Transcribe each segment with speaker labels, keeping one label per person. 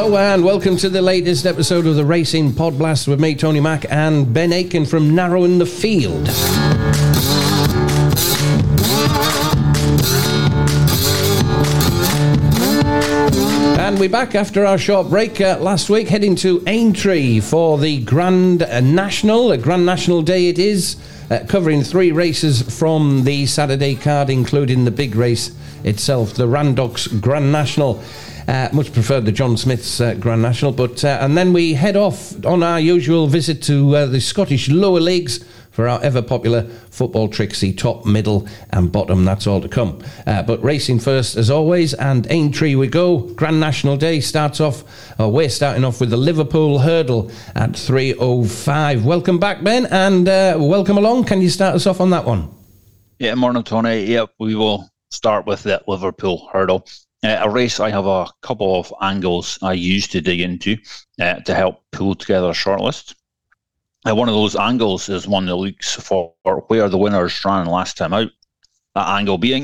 Speaker 1: Hello and welcome to the latest episode of the Racing Podblast with me, Tony Mack, and Ben Aiken from Narrow in the Field. And we're back after our short break last week, heading to Aintree for the Grand National. A Grand National Day it is, covering 3 races from the Saturday card, including the big race itself, the Randox Grand National. Much preferred the John Smith's Grand National, but and then we head off on our usual visit to the Scottish lower leagues for our ever popular football Trixie top, middle and bottom. That's all to come. But racing first as always, and Aintree we go. Grand National Day starts off, we're starting off with the Liverpool Hurdle at 3:05. Welcome back, Ben, and welcome along. Can you start us off on that one?
Speaker 2: Yeah, morning, Tony. Yep, we will start with the Liverpool Hurdle. A race I have a couple of angles I use to dig into to help pull together a shortlist. One of those angles is one that looks for where the winners ran last time out. That angle being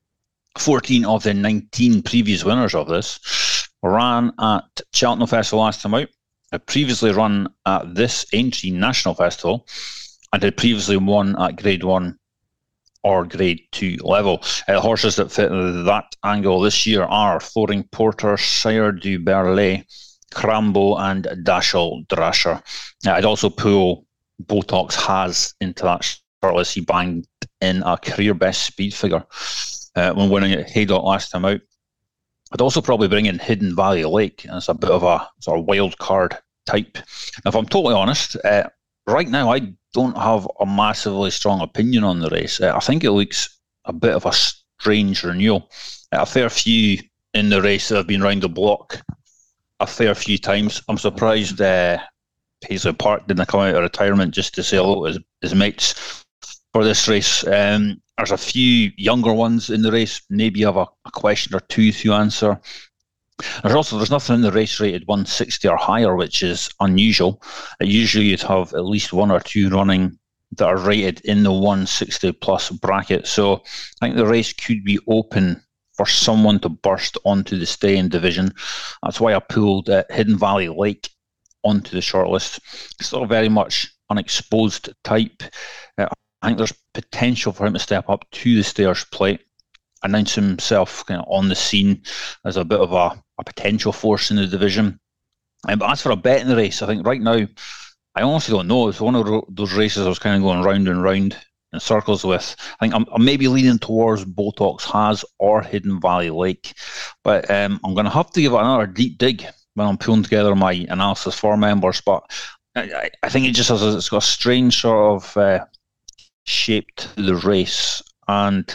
Speaker 2: 14 of the 19 previous winners of this ran at Cheltenham Festival last time out, had previously run at this Aintree National Festival, and had previously won at Grade 1 or Grade 2 level. Horses that fit that angle this year are Floating Porter, Sire du Berlay, Crambo and Dashel Drasher. I'd also pull Botox Has into that shortlist. He banged in a career best speed figure when winning at Haydock last time out. I'd also probably bring in Hidden Valley Lake as a bit of a sort of wild card type. Now, if I'm totally honest, right now I don't have a massively strong opinion on the race. I think it looks a bit of a strange renewal. A fair few in the race that have been round the block a fair few times. I'm surprised Paisley Park didn't come out of retirement just to say hello to his mates for this race. There's a few younger ones in the race. Maybe you have a question or two to answer. There's nothing in the race rated 160 or higher, which is unusual. Usually you'd have at least 1 or 2 running that are rated in the 160 plus bracket. So I think the race could be open for someone to burst onto the stay-in division. That's why I pulled Hidden Valley Lake onto the shortlist. Still very much unexposed type. I think there's potential for him to step up to the Stayers Plate, announce himself kind of on the scene as a bit of a potential force in the division. But as for a bet in the race, I think right now, I honestly don't know. It's one of those races I was kind of going round and round in circles with. I think I'm maybe leaning towards Botox Has or Hidden Valley Lake, but I'm going to have to give it another deep dig when I'm pulling together my analysis for members. But I think it just has it's got a strange sort of shape to the race, and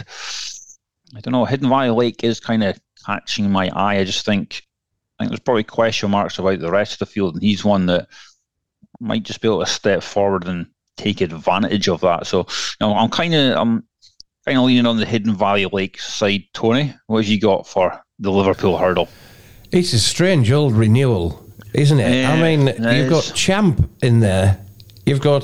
Speaker 2: I don't know. Hidden Valley Lake is kind of catching my eye. I think there's probably question marks about the rest of the field, and he's one that might just be able to step forward and take advantage of that. So, I'm kind of leaning on the Hidden Valley Lake side. Tony, what have you got for the Liverpool Hurdle?
Speaker 1: It's a strange old renewal, isn't it?
Speaker 2: Yeah,
Speaker 1: I mean, you've got Champ in there. You've got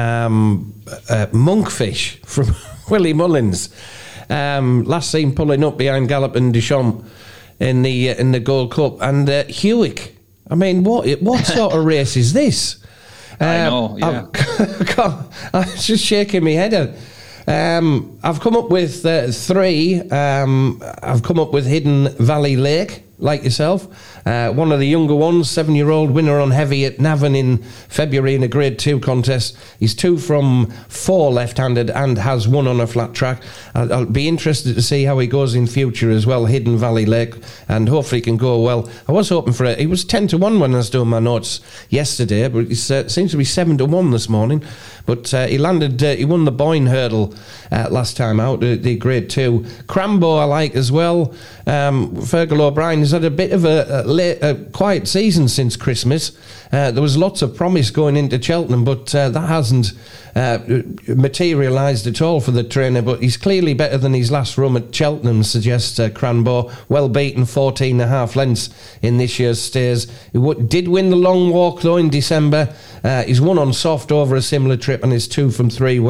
Speaker 1: Monkfish from Willie Mullins. Last seen pulling up behind Gallop and Deschamps in the Gold Cup, and Hewick. I mean, what sort of race is this?
Speaker 2: I know, yeah.
Speaker 1: I'm just shaking my head. I've come up with 3. I've come up with Hidden Valley Lake, like yourself. One of the younger ones, 7-year-old winner on heavy at Navan in February in a Grade 2 contest. He's 2 from 4 left-handed and has 1 on a flat track. I'll be interested to see how he goes in future as well, Hidden Valley Lake, and hopefully he can go well. I was hoping for it. He was 10-1 when I was doing my notes yesterday, but it seems to be 7-1 this morning. But he won the Boyne Hurdle last time out, the Grade 2. Crambo I like as well. Fergal O'Brien has had a bit of a quiet season since Christmas. There was lots of promise going into Cheltenham, but that hasn't materialised at all for the trainer. But he's clearly better than his last run at Cheltenham, suggests Cranbo. Well beaten, 14.5 lengths in this year's Stays. He did win the long walk though in December. He's won on soft over a similar trip and is 2 from 3 when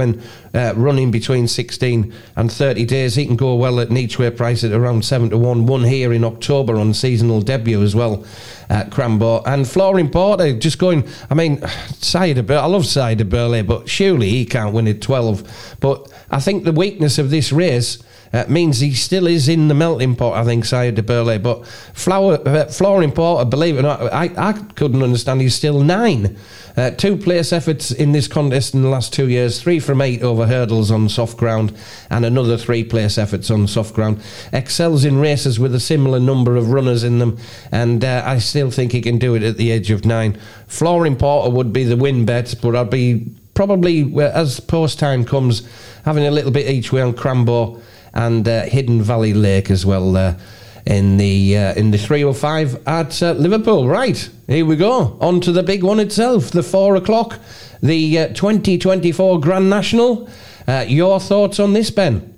Speaker 1: running between 16 and 30 days. He can go well at an each-way price at around 7-1. Won here in October on seasonal debut as well at Cranbrook. And Flooring Porter just going, I mean, I love Cider Burley, but surely he can't win at 12. But I think the weakness of this race means he still is in the melting pot, I think, Cider Burley. But Flooring Porter, believe it or not, I couldn't understand he's still 9. 2 place efforts in this contest in the last 2 years, 3 from 8 over hurdles on soft ground, and another 3 place efforts on soft ground. Excels in races with a similar number of runners in them, and I still think he can do it at the age of 9. Flooring Porter would be the win bet, but I'd be probably, as post time comes, having a little bit each way on Cranbrook and Hidden Valley Lake as well in the 305 at Liverpool. Right, here we go. On to the big one itself, the 4 o'clock, the 2024 Grand National. Your thoughts on this, Ben?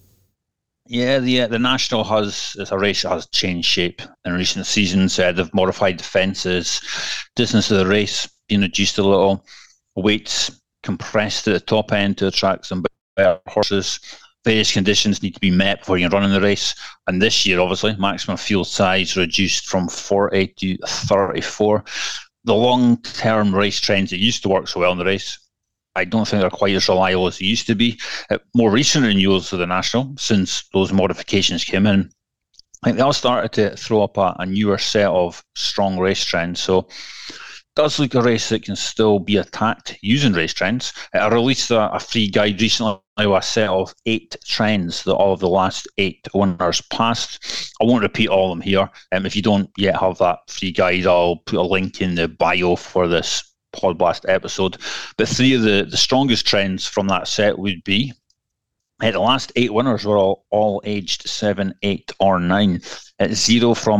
Speaker 2: Yeah, the National as a race that has changed shape in recent seasons. They've modified the fences, distance of the race being reduced a little, weights compressed at the top end to attract some better horses. Various conditions need to be met before you can run in the race. And this year, obviously, maximum field size reduced from 40 to 34. The long-term race trends that used to work so well in the race, I don't think they're quite as reliable as they used to be. More recent renewals of the National, since those modifications came in, I think they all started to throw up a newer set of strong race trends. So does look a race that can still be attacked using race trends. I released a free guide recently with a set of 8 trends that all of the last 8 winners passed. I won't repeat all of them here. If you don't yet have that free guide, I'll put a link in the bio for this Podblast episode. But 3 of the strongest trends from that set would be the last 8 winners were all aged 7, 8 or 9. At 0 from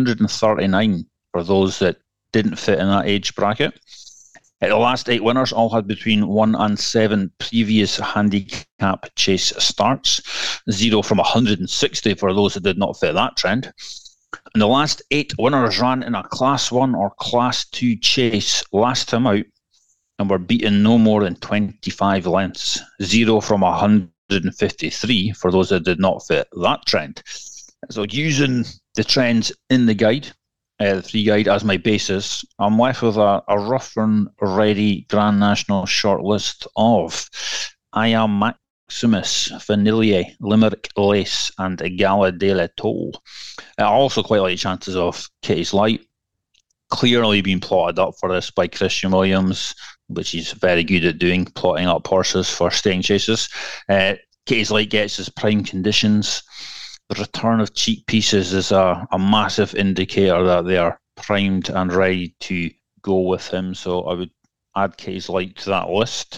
Speaker 2: 139 for those that didn't fit in that age bracket. The last 8 winners all had between 1 and 7 previous handicap chase starts. 0 from 160 for those that did not fit that trend. And the last 8 winners ran in a Class 1 or Class 2 chase last time out and were beaten no more than 25 lengths. 0 from 153 for those that did not fit that trend. So using the trends in the guide, the free guide as my basis, I'm left with a rough and ready Grand National shortlist of I Am Maximus, Vanillier, Limerick Lace, and Gala de la Toll. I also quite like the chances of Kitty's Light, clearly being plotted up for this by Christian Williams, which he's very good at doing, plotting up horses for staying chases. Kitty's Light gets his prime conditions. The return of Cheek Pieces is a massive indicator that they are primed and ready to go with him. So I would add Kitty's Light to that list.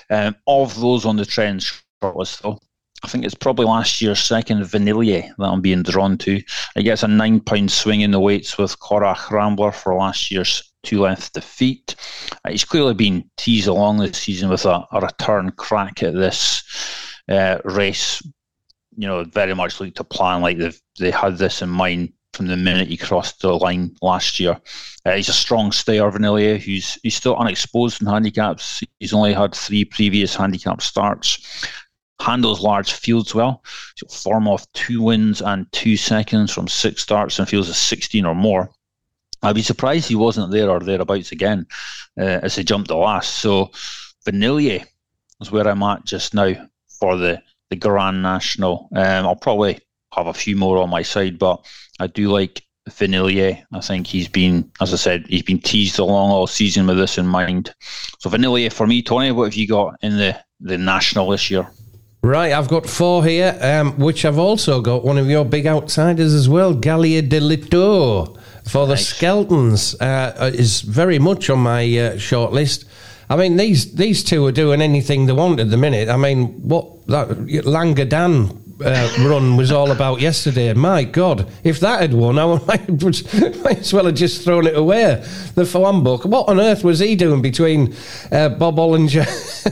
Speaker 2: Of those on the trends shortlist, though, I think it's probably last year's second Vanillier that I'm being drawn to. It gets a £9 swing in the weights with Corach Rambler for last year's 2-length defeat. He's clearly been teased along this season with a return crack at this race. You know, very much like to plan like they had this in mind from the minute he crossed the line last year. He's a strong stayer, Vanillier, he's still unexposed in handicaps. He's only had 3 previous handicap starts. Handles large fields well. He'll form off 2 wins and 2 seconds from 6 starts and fields of 16 or more. I'd be surprised he wasn't there or thereabouts again as he jumped the last. So Vanillier is where I'm at just now for the Grand National. I'll probably have a few more on my side, but I do like Vanillier. I think he's been, as I said, he's been teased along all season with this in mind. So Vanillier for me. Tony, what have you got in the National this year?
Speaker 1: Right, I've got 4 here, which I've also got one of your big outsiders as well, Gallia de Lito for the Skeltons. Is very much on my short list. I mean, these 2 are doing anything they want at the minute. I mean, what that Langadan run was all about yesterday. My God, if that had won, I might as well have just thrown it away. The Flambook. What on earth was he doing between Bob Ollinger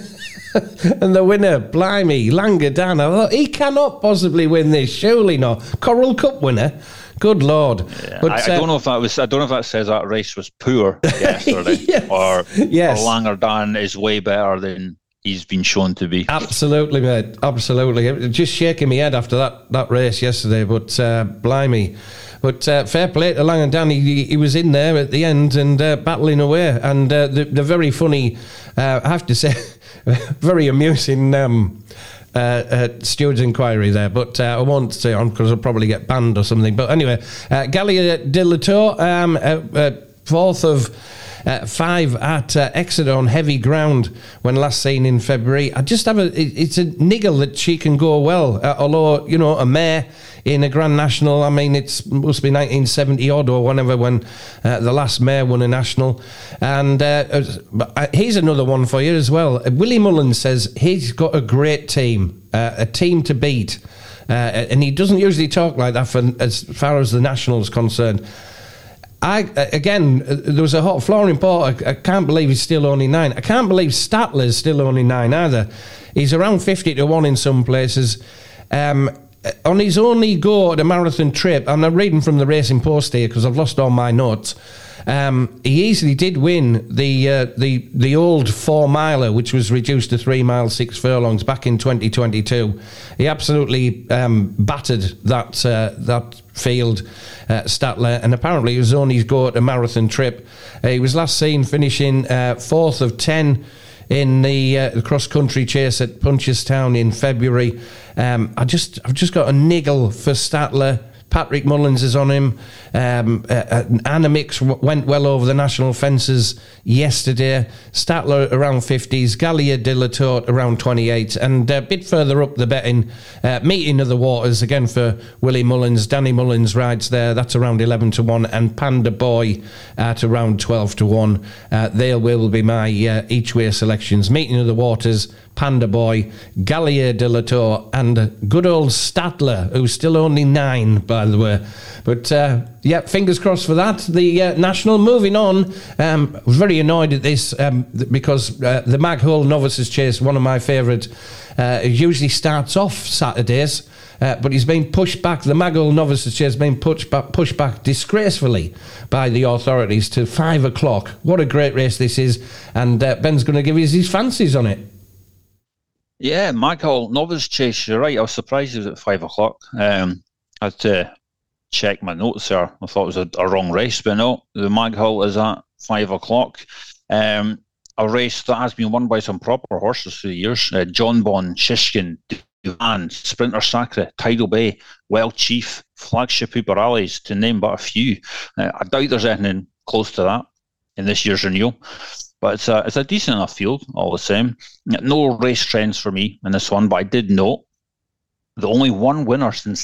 Speaker 1: and the winner? Blimey, Langadan. I thought, he cannot possibly win this. Surely not. Coral Cup winner. Good Lord!
Speaker 2: Yeah, but, I don't know if that was. I don't know if that says that race was poor yesterday,
Speaker 1: yes,
Speaker 2: or Langerdan is way better than he's been shown to be.
Speaker 1: Absolutely, mate. Absolutely. Just shaking my head after that race yesterday, but blimey. But fair play to Lang and Dan. He was in there at the end and battling away. And the very funny, I have to say, very amusing steward's inquiry there. But I won't say on because I'll probably get banned or something. But anyway, Gallia de la Tour, 4th of 5 at Exeter on heavy ground when last seen in February. I just have it's a niggle that she can go well, although, you know, a mare in a Grand National, I mean, it must be 1970 odd or whenever when the last mare won a national. And here's another one for you as well. Willie Mullins says he's got a great team, a team to beat. And he doesn't usually talk like that as far as the national's concerned. There was a hot flooring report. I can't believe he's still only 9. I can't believe Statler's still only 9 either. He's around 50 to 1 in some places. On his only go at a marathon trip, I'm not reading from the Racing Post here because I've lost all my notes. He easily did win the old 4 miler, which was reduced to 3 miles 6 furlongs back in 2022. He absolutely battered that field, Statler, and apparently it was on his go at a marathon trip. He was last seen finishing 4th of 10 in the cross-country chase at Punchestown in February. I've just got a niggle for Statler. Patrick Mullins is on him. Anamix went well over the national fences yesterday. Statler around 50s. Gallia de la Tour around 28. And a bit further up the betting, Meeting of the Waters, again for Willie Mullins. Danny Mullins rides there. That's around 11 to 1. And Panda Boy at around 12 to 1. They will be my each-way selections. Meeting of the Waters, Panda Boy, Gallia de la Tour, and good old Statler, who's still only 9, by the way. But, yeah, fingers crossed for that. The National, moving on. I was very annoyed at this because the Mag Hull Novices Chase, one of my favourite, usually starts off Saturdays, but he's been pushed back. The Mag Hull Novices Chase has been pushed back disgracefully by the authorities to 5 o'clock. What a great race this is. And Ben's going to give us his fancies on it.
Speaker 2: Yeah, Mag Hull Novice Chase, you're right. I was surprised it was at 5 o'clock. I had to check my notes there. I thought it was a wrong race, but no, the Mag Hull is at 5 o'clock. A race that has been won by some proper horses through the years. John Bon, Shishkin, Duvan, Sprinter Sacre, Tidal Bay, Well Chief, Flagship Uber Rallies, to name but a few. I doubt there's anything close to that in this year's renewal. But it's a decent enough field, all the same. No race trends for me in this one, but I did note the only one winner since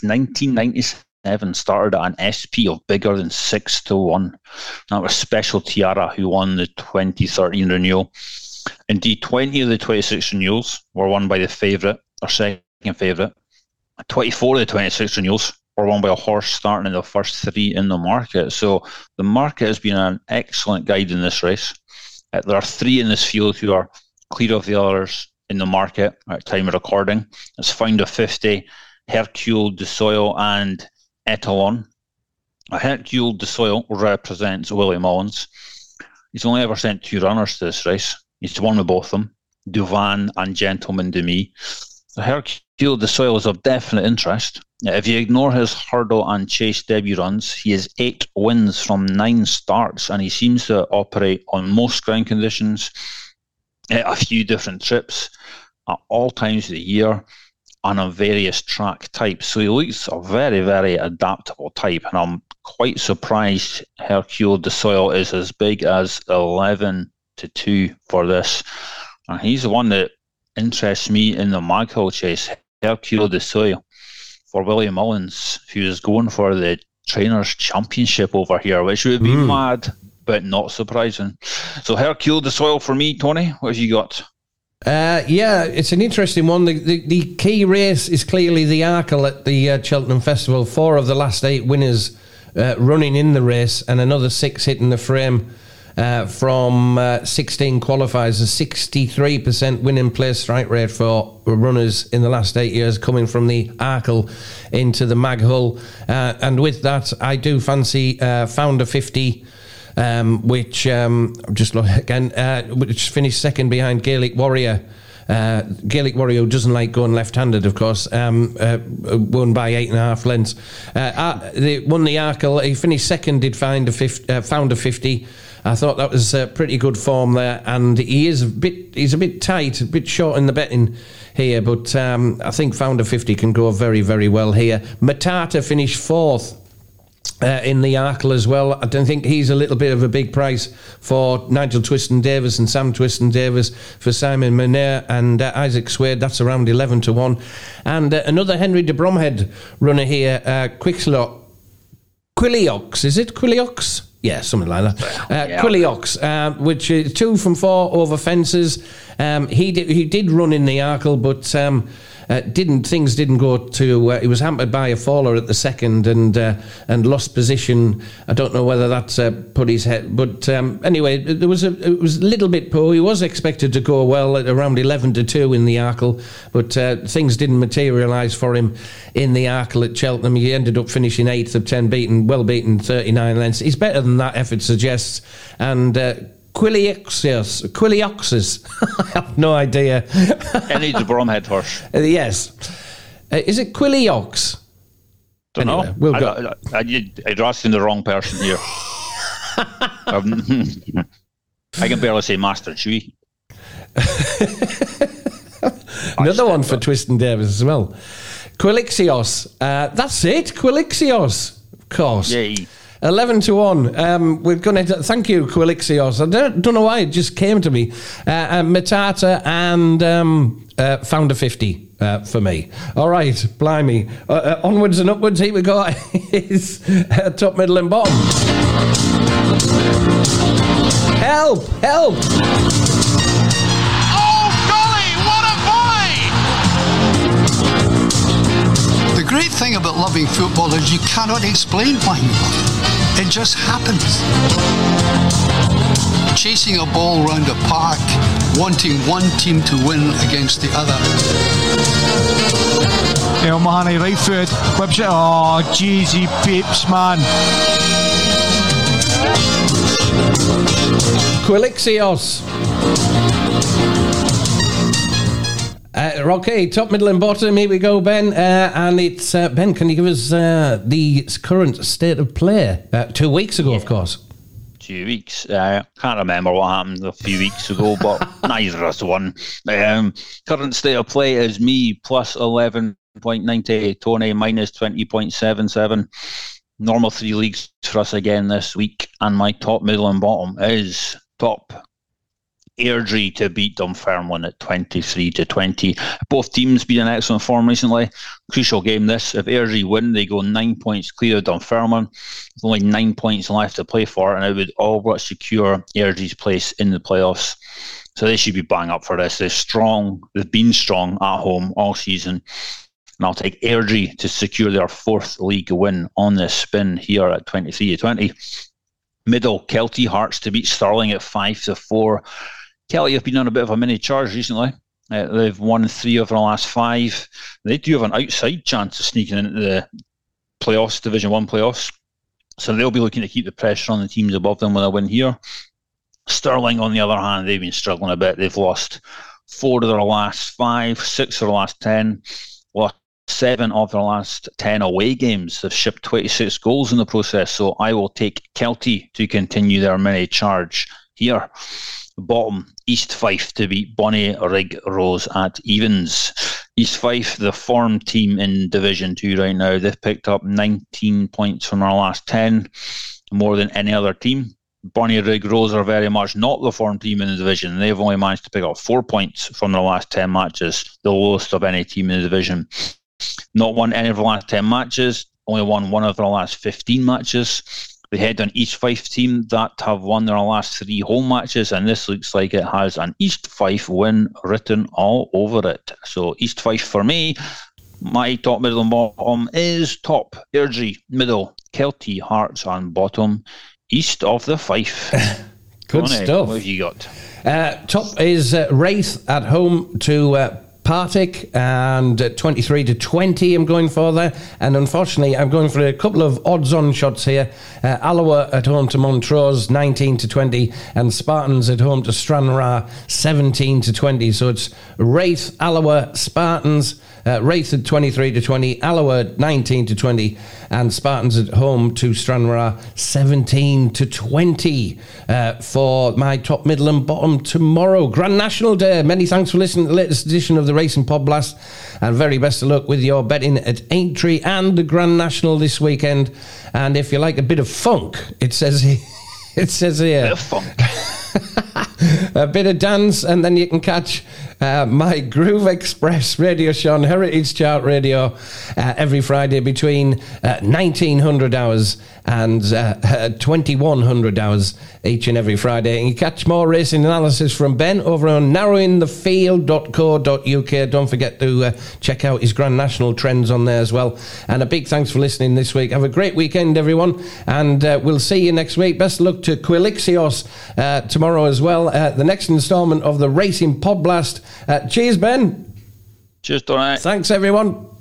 Speaker 2: 1997 started at an SP of bigger than 6 to 1. That was Special Tiara, who won the 2013 renewal. Indeed, 20 of the 26 renewals were won by the favourite, or second favourite. 24 of the 26 renewals were won by a horse starting in the first 3 in the market. So the market has been an excellent guide in this race. There are 3 in this field who are clear of the others in the market at time of recording. It's Found of 50, Hercule du Soil and Etalon. Hercule du Soil represents Willie Mullins. He's only ever sent 2 runners to this race. He's won with both of them, Duvan and Gentleman de Me. So Hercule du Soil is of definite interest. If you ignore his hurdle and chase debut runs, he has 8 wins from 9 starts, and he seems to operate on most ground conditions, a few different trips, at all times of the year, and on various track types. So he looks a very, very adaptable type, and I'm quite surprised Hercule du Soil is as big as 11 to 2 for this. And he's the one that interests me in the Mag Hull Chase, Hercule du Soil, for Willie Mullins, who is going for the Trainers' Championship over here, which would be mad, but not surprising. So Hercule du Soil for me, Tony. What have you got?
Speaker 1: Yeah, it's an interesting one. The key race is clearly the Arkle at the Cheltenham Festival. 4 of the last 8 winners running in the race, and another 6 hitting the frame from 16 qualifiers. A 63% winning place strike rate for runners in the last 8 years coming from the Arkle into the Mag Hull. And with that, I do fancy Found of 50, which just look again, which finished second behind Gaelic Warrior Gaelic Warrior, who doesn't like going left-handed, of course, won by 8.5 lengths. They won the Arkle. He finished second, found a 50. I thought that was pretty good form there, and he's a bit tight, a bit short in the betting here, but I think Found a 50 can go very, very well here. Matata finished fourth in the Arkle as well. I don't think he's a little bit of a big price for Nigel Twiston-Davies and Sam Twiston-Davies, for Simon Manair and Isaac Swade. That's around 11 to 1. And another Henry de Bromhead runner here, Quilliox. Is it Quilliox? Yeah, something like that. Quilliox, which is 2 from 4 over fences. He did run in the Arkle, but things didn't go to. He was hampered by a faller at the second and lost position. I don't know whether that's put his head, but anyway, it was a little bit poor. He was expected to go well at around 11 to 2 in the Arkle, but things didn't materialise for him in the Arkle at Cheltenham. He ended up finishing 8th of 10, well beaten 39 lengths. He's better than that effort suggests, and Quillioxes. I have no idea.
Speaker 2: Any de Bromhead horse.
Speaker 1: Yes. Is it Quilliox?
Speaker 2: Don't know.
Speaker 1: We'll go.
Speaker 2: I'd asking the wrong person here. I can barely say Master Chewy.
Speaker 1: Another one for Twiston-Davies as well. Quilixios. That's it. Quilixios. Of course.
Speaker 2: Yay.
Speaker 1: 11 to 1. We're going to thank you, Quilixios. I don't know why it just came to me. Matata and Found a 50 for me. All right, blimey. Onwards and upwards. Here we go. It's top, middle, and bottom. Help! Help!
Speaker 3: Oh, golly, what a boy! The great thing about loving football is you cannot explain why you love it. It just happens. Chasing a ball round a park, wanting one team to win against the other.
Speaker 4: El Mahoney, right foot, whips it. Oh, jeez, he peeps, man.
Speaker 1: Quilixios. Okay, top, middle, and bottom. Here we go, Ben. And it's Ben. Can you give us the current state of play? 2 weeks ago, of course.
Speaker 2: 2 weeks. Can't remember what happened a few weeks ago, but neither of us won. Current state of play is me plus 11.90, Tony minus 20.77. Normal 3 leagues for us again this week, and my top, middle, and bottom is top Airdrie to beat Dunfermline at 23 to 20. Both teams been in excellent form recently. Crucial game this. If Airdrie win, they go 9 points clear of Dunfermline. There's only 9 points left to play for, and it would all but secure Airdrie's place in the playoffs. So they should be bang up for this. They're strong. They've been strong at home all season. And I'll take Airdrie to secure their 4th league win on this spin here at 23 to 20. Middle, Kelty Hearts to beat Stirling at 5 to 4. Kelty have been on a bit of a mini charge recently. They've won 3 of their last 5. They do have an outside chance of sneaking into the playoffs, Division 1 playoffs. So they'll be looking to keep the pressure on the teams above them with a win here. Stirling, on the other hand, they've been struggling a bit. They've lost 4 of their last 5, 6 of their last 10, lost 7 of their last 10 away games. They've shipped 26 goals in the process. So I will take Kelty to continue their mini charge here. Bottom, East Fife to beat Bonnie Rig Rose at evens. East Fife, the form team in Division 2 right now. They've picked up 19 points from their last 10, more than any other team. Bonnie Rig Rose are very much not the form team in the division. They've only managed to pick up 4 points from their last 10 matches, the lowest of any team in the division. Not won any of their last 10 matches, only won 1 of their last 15 matches. They head on East Fife team that have won their last 3 home matches, and this looks like it has an East Fife win written all over it. So East Fife for me. My top, middle, and bottom is top Airdrie, middle Kelty Hearts, and bottom East of the Fife.
Speaker 1: Good stuff.
Speaker 2: What have you got?
Speaker 1: Top is Wraith at home to Partick, and 23-20 I'm going for there. And unfortunately, I'm going for a couple of odds-on shots here. Alloa at home to Montrose, 19-20, and Spartans at home to Stranraer, 17-20. So it's Wraith, Alloa, Spartans, Wraith at 23-20, Alloa 19-20, and Spartans at home to Stranraer 17-20 for my top, middle and bottom tomorrow. Grand National Day. Many thanks for listening to the latest edition of the Racing Pod Blast, and very best of luck with your betting at Aintree and the Grand National this weekend. And if you like a bit of funk, it says here.
Speaker 2: Bit of funk.
Speaker 1: A bit of dance, and then you can catch my Groove Express radio show on Heritage Chart Radio every Friday between 1900 hours and 2100 hours each and every Friday. And you catch more racing analysis from Ben over on narrowingthefield.co.uk. Don't forget to check out his Grand National trends on there as well. And a big thanks for listening this week. Have a great weekend, everyone, and we'll see you next week. Best of luck to Quilixios tomorrow as well. The next instalment of the Racing Pod Blast. Cheers, Ben.
Speaker 2: Cheers, Donny.
Speaker 1: Thanks, everyone.